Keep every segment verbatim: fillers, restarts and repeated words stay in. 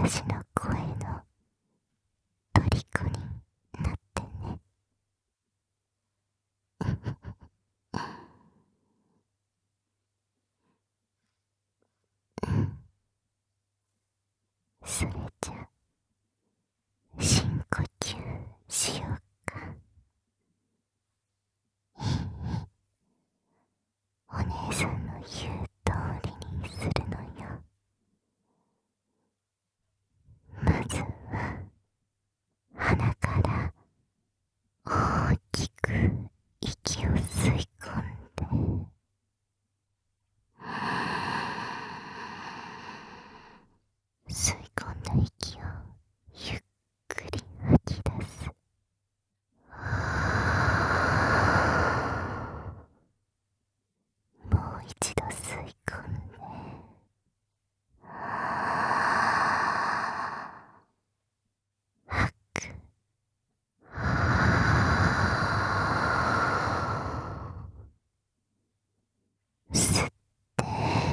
私の声の虜になってね。それじゃ深呼吸しようか。お姉さんの言う通りにするのよ。まずは鼻から大きく息を吸い込んで、吸い込んだ息をゆっくり吐き出す。もう一度吸い込んで、吐く。吸って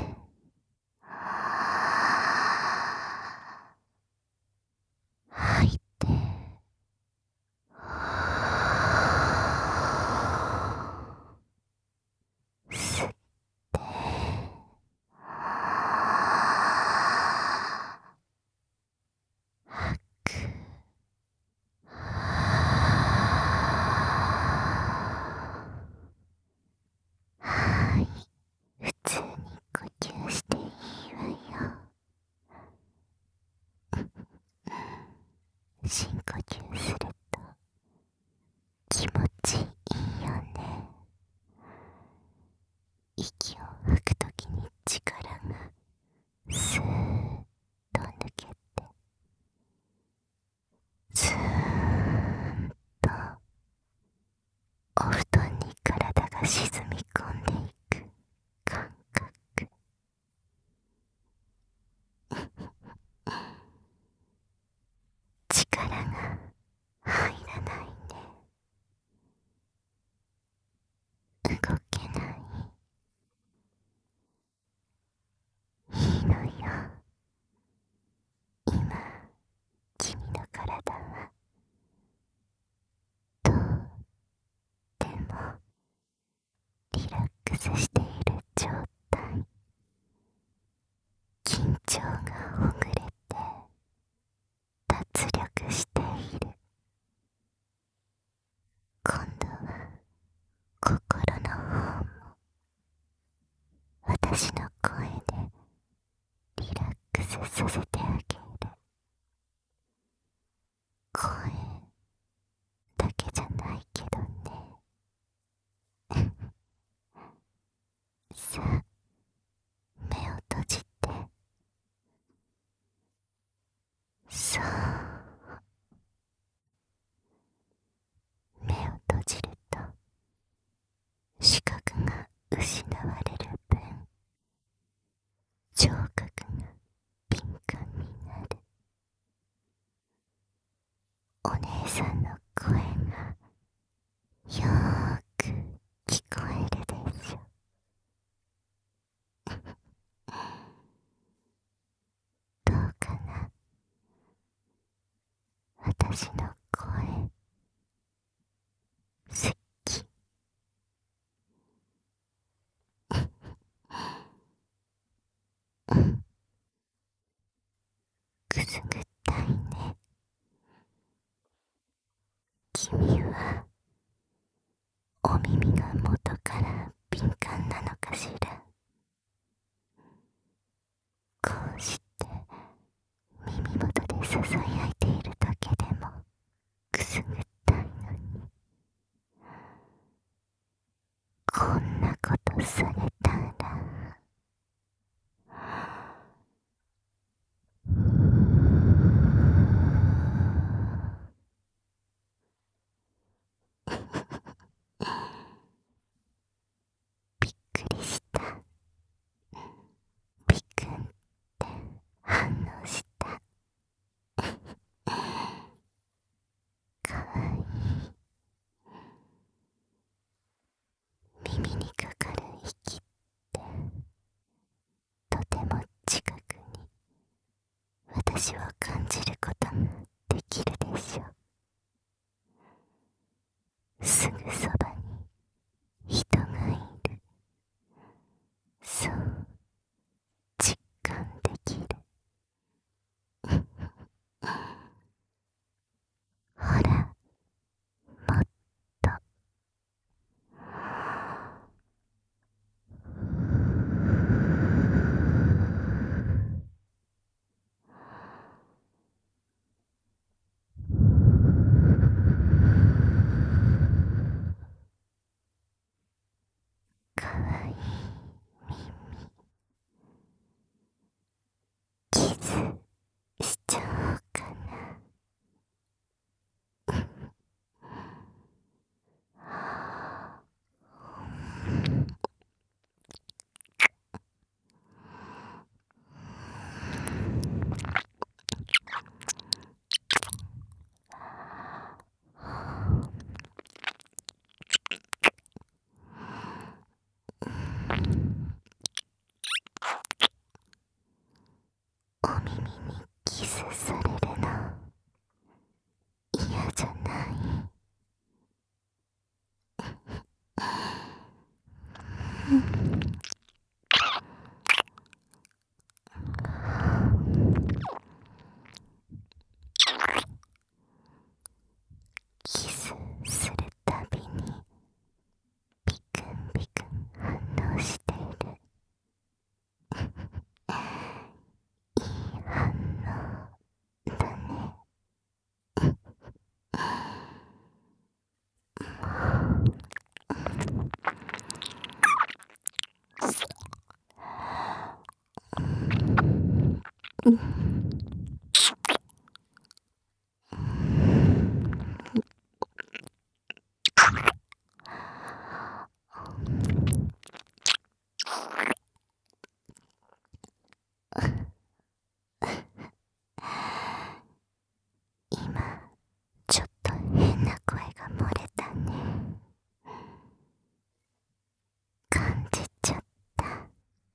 吐いて、吸って吐く。はい、普通に呼吸していいわよ。深呼吸すると気持ちいいよね。息を吐くときに力がスーッと抜けて、スーンとお布団に体が沈み込んでいく感覚。力が入らないね。動けない。いいのよ。今、君の体はとってもリラックスしている状態。緊張がほぐれて脱力している。今度は心の方も私の声でリラックスさせてあげる。声だけじゃないけどね。さあ、目を閉じて。そう。目を閉じると視覚が失われる分、聴覚が敏感になる。お姉さんの声がよーく聞こえるでしょ。どうかな。私の声好き。うん、くすぐったいね。君はお耳が元から敏感なのかしら。こうして耳元でささやいているだけでも私を感じることができるでしょう。すぐそばに人がいる。そう実感できる。ほら、もっと。かわいい耳、キスしちゃおうかな。お耳にキスされるの嫌じゃない？キスするたびにピクンピクン反応している。いい反応だね。うん。今ちょっと変な声が漏れたね。感じちゃった。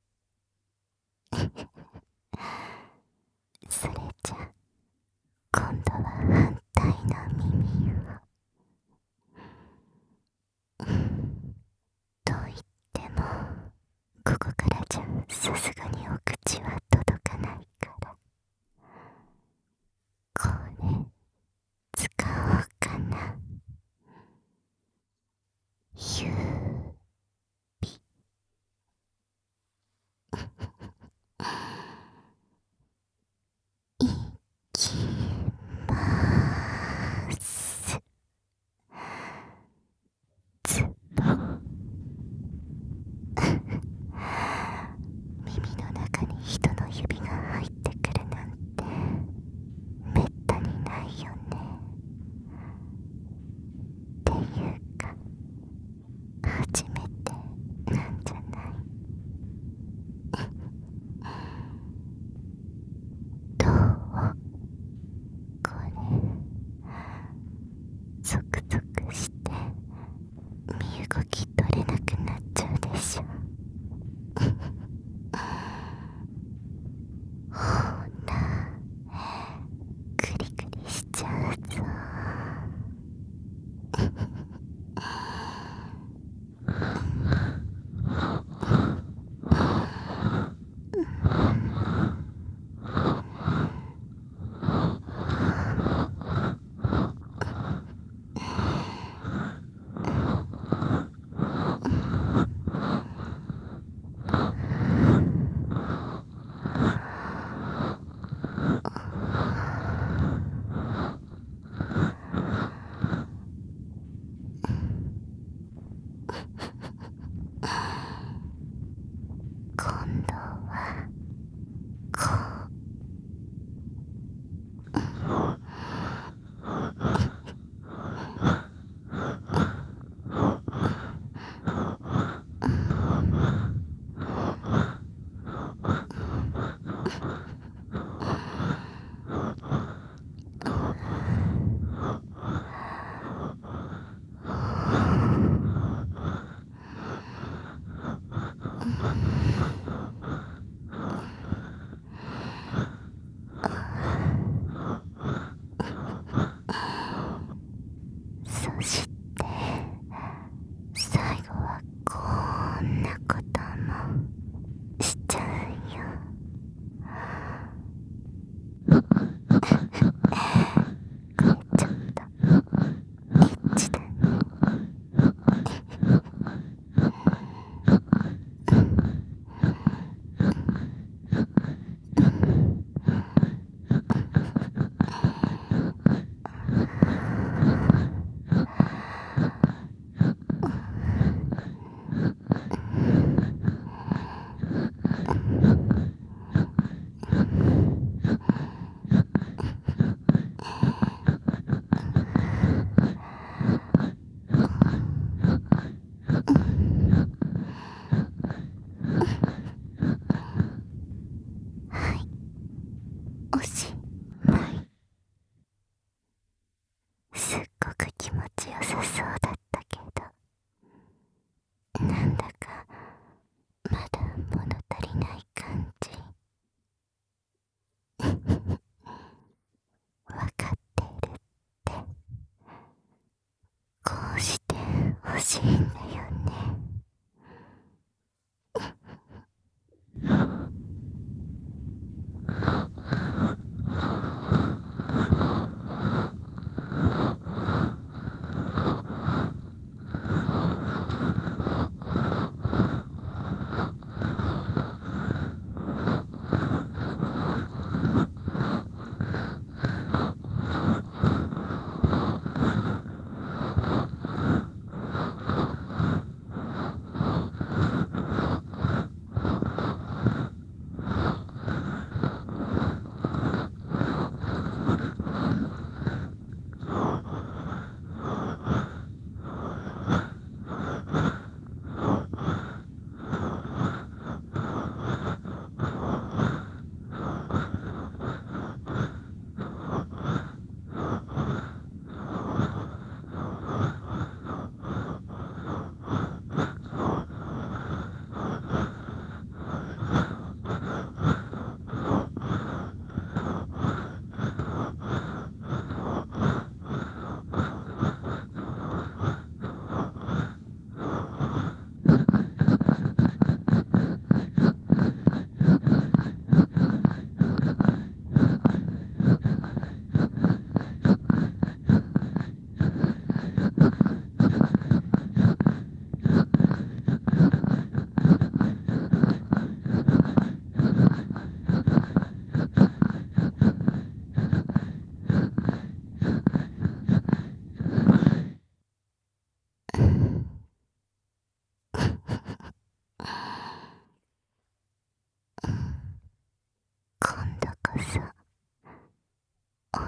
それじゃ今度は反対の耳を。と言ってもここからじゃさすがにお口は届かないから、これ使おうかな。ゆうびいきまーす。つぼ耳の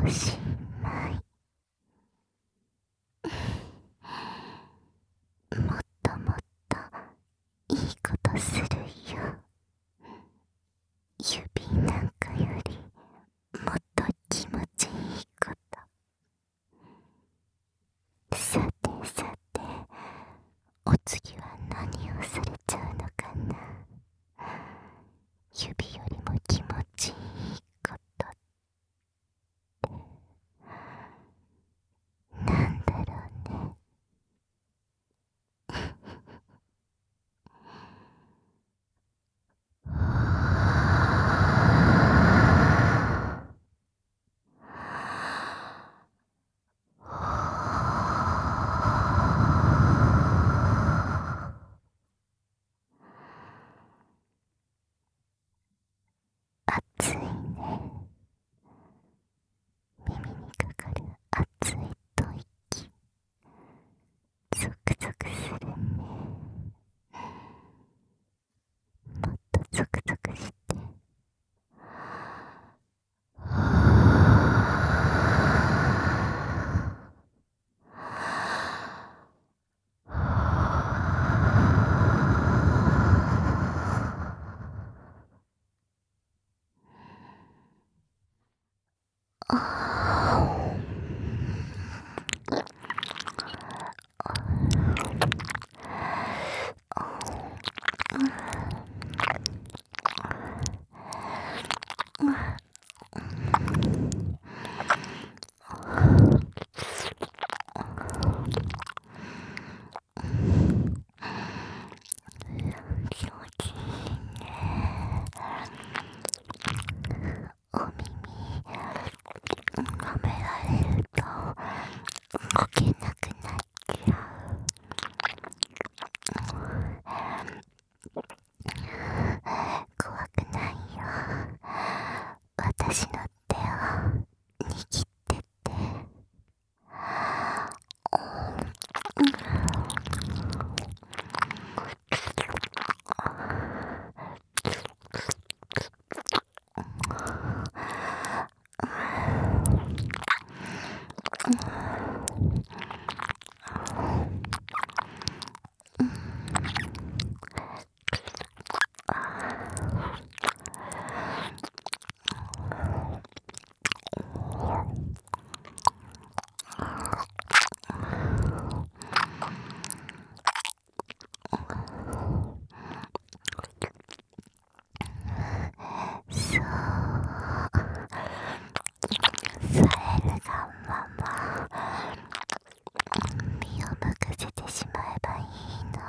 おしまい。もっともっといいことするよ。指なんかよりもっと気持ちいいこと。さてさて、お次は何をされちゃうのかな。指よりも気持ちいいことってなんだろうね。暑いね。耳にかかる暑い吐息、ゾクゾクするね。もっとゾクゾクして。気持ちいいね。お耳舐められると動けなくなっちゃう。怖くないよ。私の手を握ってて。そう、それがまま身を任せてしまえばいいの。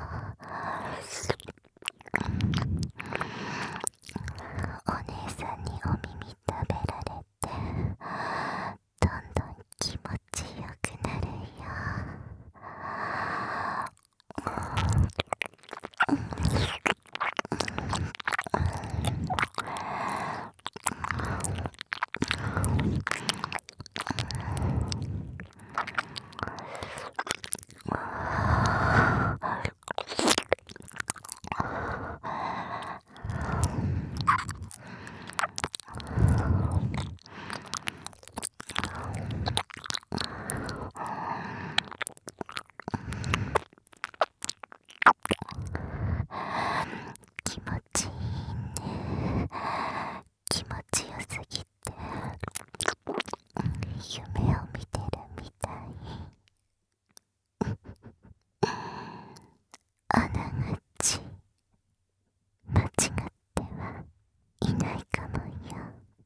お姉さんにお耳食べられてどんどん気持ちよくなるよ。気持ちいいね。気持ちよすぎて夢を見てるみたい。あながち間違ってはいないかもよ。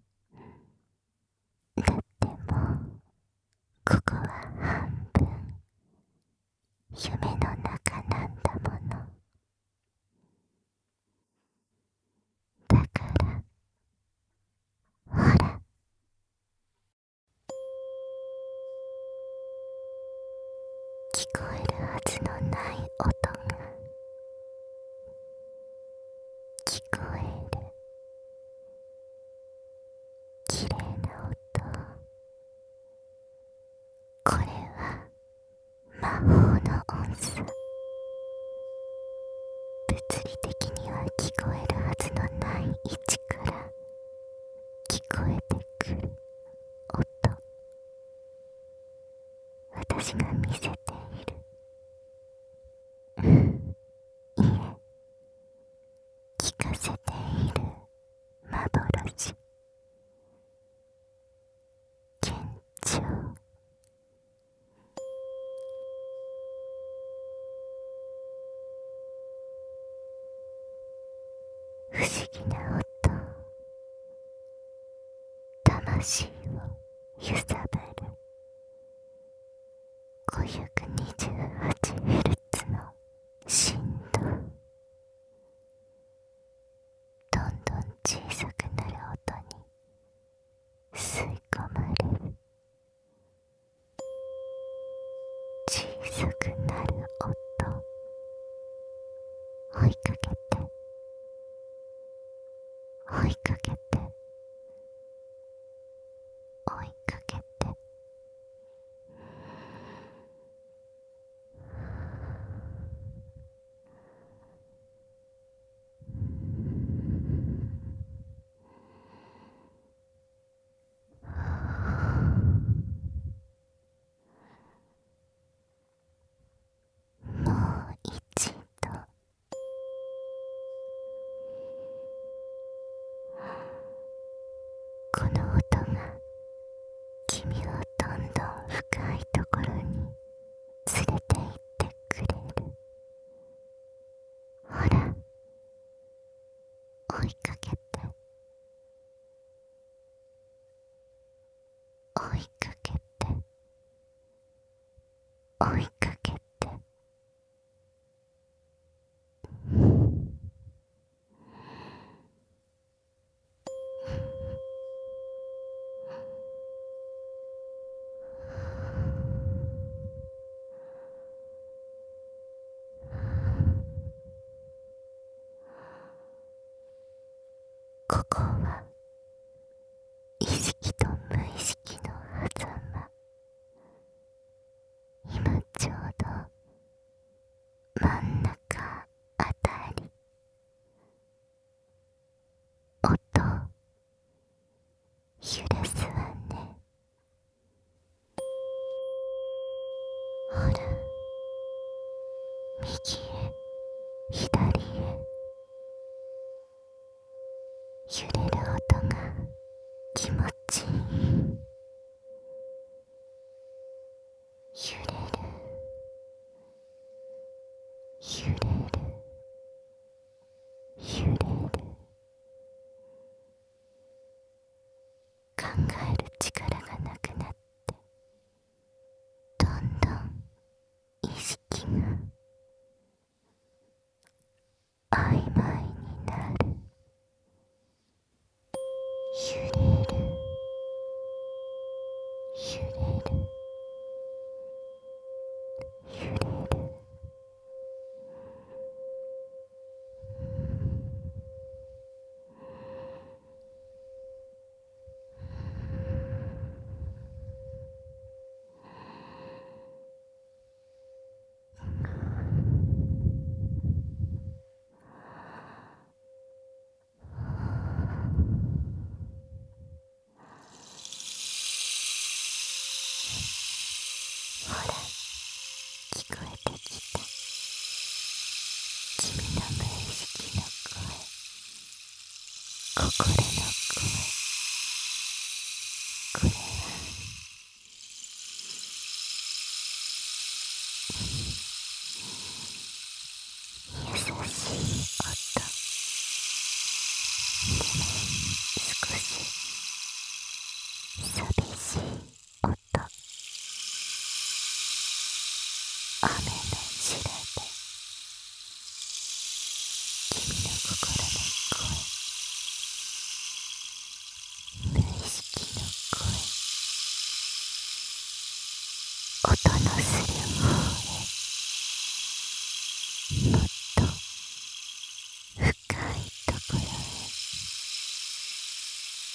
だってもうここは半分夢の中なんだもの。だからほら、聞こえるはずのない音が聞こえる。きれいな音。これは魔法の音さ。物理的には聞こえるはずのない位置から聞こえてくる音。 私が見せている。いえ、聞かせている幻。幻聴。不思議な音。魂を揺さぶる。ごひゃくにじゅうはちヘルツの振動。どんどん小さくなる音に吸い込まれる。小さくなる音。追いかけて追いかけて追いかけて。もう一度。この音が君をどんどん深いところに連れて行ってくれる。ほら、追いかけて追いかけて追いかけて。ここは意識と無意識の狭間。今ちょうど真ん中あたり。音揺らすわね。ほら、右へ左へ揺れる音が気持ちいい。揺れる揺れる揺れる。考える力がなくなって、どんどん意識が曖昧になる。揺れる揺れる揺れる。ほら、聞こえてきた。君の無意識の声、心の声。これは優しい音。でも少し寂しい音。雨のしらで君の心の声、無意識の声。音のする方へ、もっと深いところへ。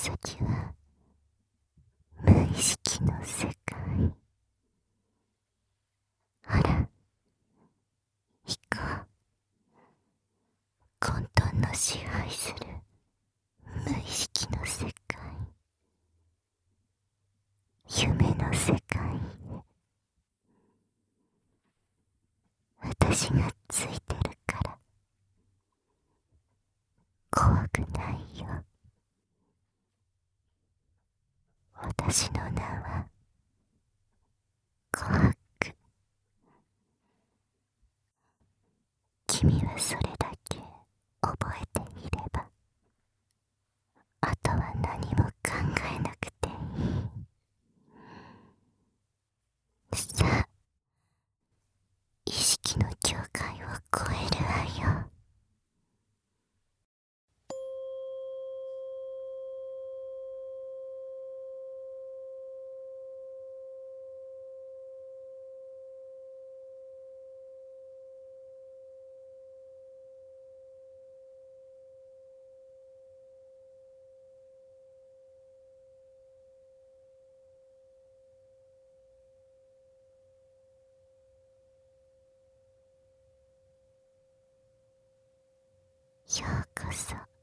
先は無意識の世界。ほら、行こう。混沌の支配する無意識の世界、夢の世界へ。私がついてるから怖くないよ。私の名はコハク。君はそれだけ覚えていれば、あとは何も考えなくていい。さあ、意識の境界を越えるわよ。ようこそ